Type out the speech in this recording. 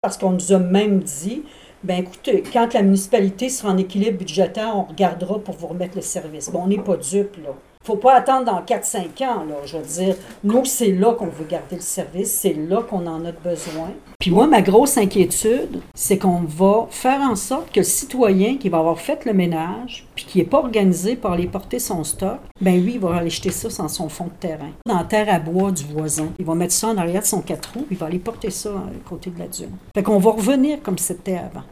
Parce qu'on nous a même dit, bien écoutez, quand la municipalité sera en équilibre budgétaire, on regardera pour vous remettre le service. Bon, on n'est pas dupes, là. Il ne faut pas attendre dans 4-5 ans, là. Je veux dire, nous, c'est là qu'on veut garder le service, c'est là qu'on en a besoin. Puis moi, ma grosse inquiétude, c'est qu'on va faire en sorte que le citoyen qui va avoir fait le ménage, puis qui n'est pas organisé pour aller porter son stock, ben lui, il va aller jeter ça dans son fond de terrain, dans la terre à bois du voisin. Il va mettre ça en arrière de son 4 roues, puis il va aller porter ça à côté de la dune. Fait qu'on va revenir comme c'était avant.